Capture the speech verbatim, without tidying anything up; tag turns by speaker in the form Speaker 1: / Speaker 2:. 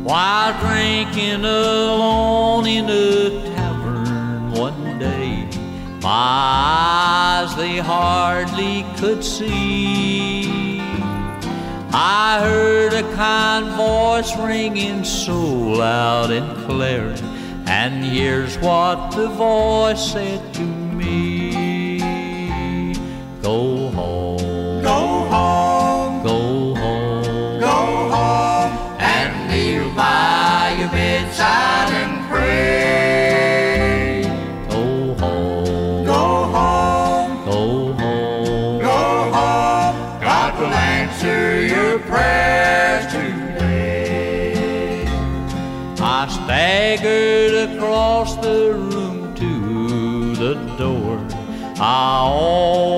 Speaker 1: while drinking alone in a tavern one day. My eyes, they hardly could see. I heard a kind voice ringing so loud and clear, and here's what the voice said to me. Go home,
Speaker 2: Go home,
Speaker 1: go home,
Speaker 2: go home,
Speaker 1: and kneel by your bedside and pray. Go home,
Speaker 2: go home,
Speaker 1: go home,
Speaker 2: go home.
Speaker 1: God will answer your prayers today. I staggered across the room to the door. I